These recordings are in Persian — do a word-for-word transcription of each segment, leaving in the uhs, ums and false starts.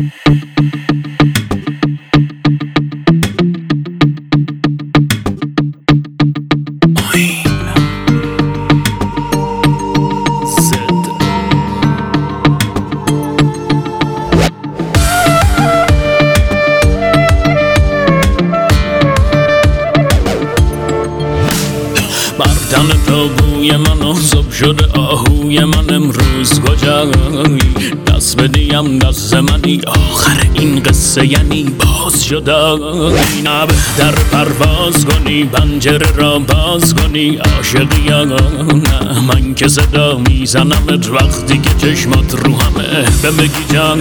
بردن تابوی من آزاب شده آهوی من امروز کجایی دست بدیم دست منی آخر این قصه یعنی باز جدایی نه بهتر پرواز کنی پنجره را باز کنی عاشقی یا نه من که صدا میزنمت وقتی که چشمات رو همه بمگی جان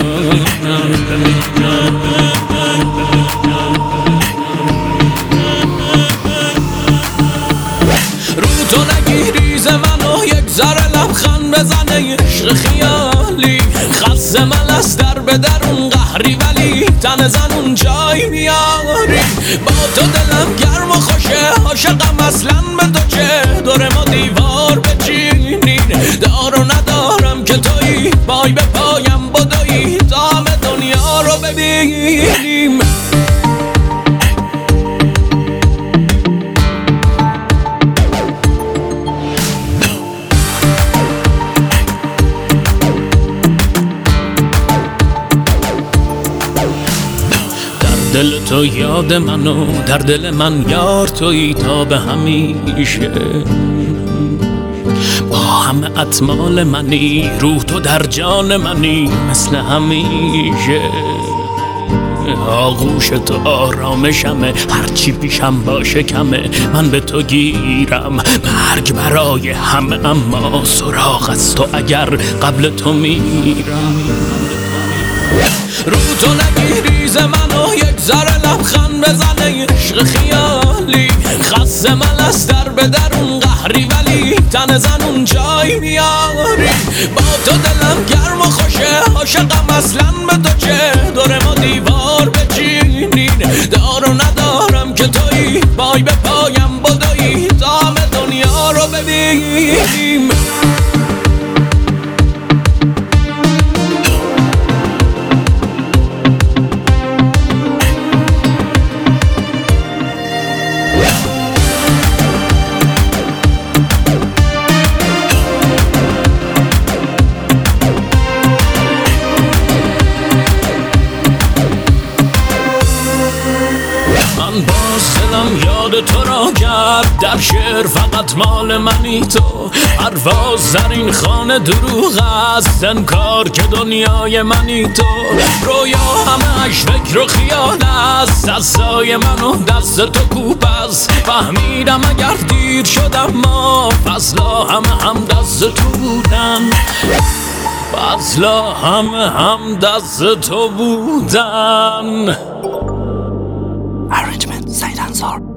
تو نگیری ز منو یک ذره لبخند بزنه عشق خیالی خسته من از در به درون قهری ولی تن زنون جای میاری با تو دلم گرم و خوشه عاشقم اصلا به تو چه دور ما دیوار بچینین دار و ندارم که تویی پای به پایم بدویی تا همه دنیا رو ببینیم دل تو یاد منو در دل من یار تویی تا به همیشه با همه اطمال منی روح تو در جان منی مثل همیشه آغوش تو آرامشمه هرچی پیشم باشه کمه من به تو گیرم مرگ برای همه اما سراغ از تو اگر قبل تو میرم رو تو نگیری ز منو یک ذره لبخند بزنه عشق خیالی خسته من از در به درون قهری ولی تن زنون جای میاری با تو دلم گرم و خوشه عاشقم اصلا به تو چه دور ما دیوار بچینین دار و ندارم که تویی پای به پایم بدویی تا همه دنیا رو ببینیم باز دلم یاد تو را کرد در شعر فقط مال منی تو پرواز در این خانه دروغ است انکار که دنیای منی تو رویا همه اش فکر و خیال است دستای منو دست تو کوب است فهمیدم اگر دیر شدم ما فضلا همه هم دست تو بودن فضلا همه هم دست تو بودن Arrangement, Said Ansar.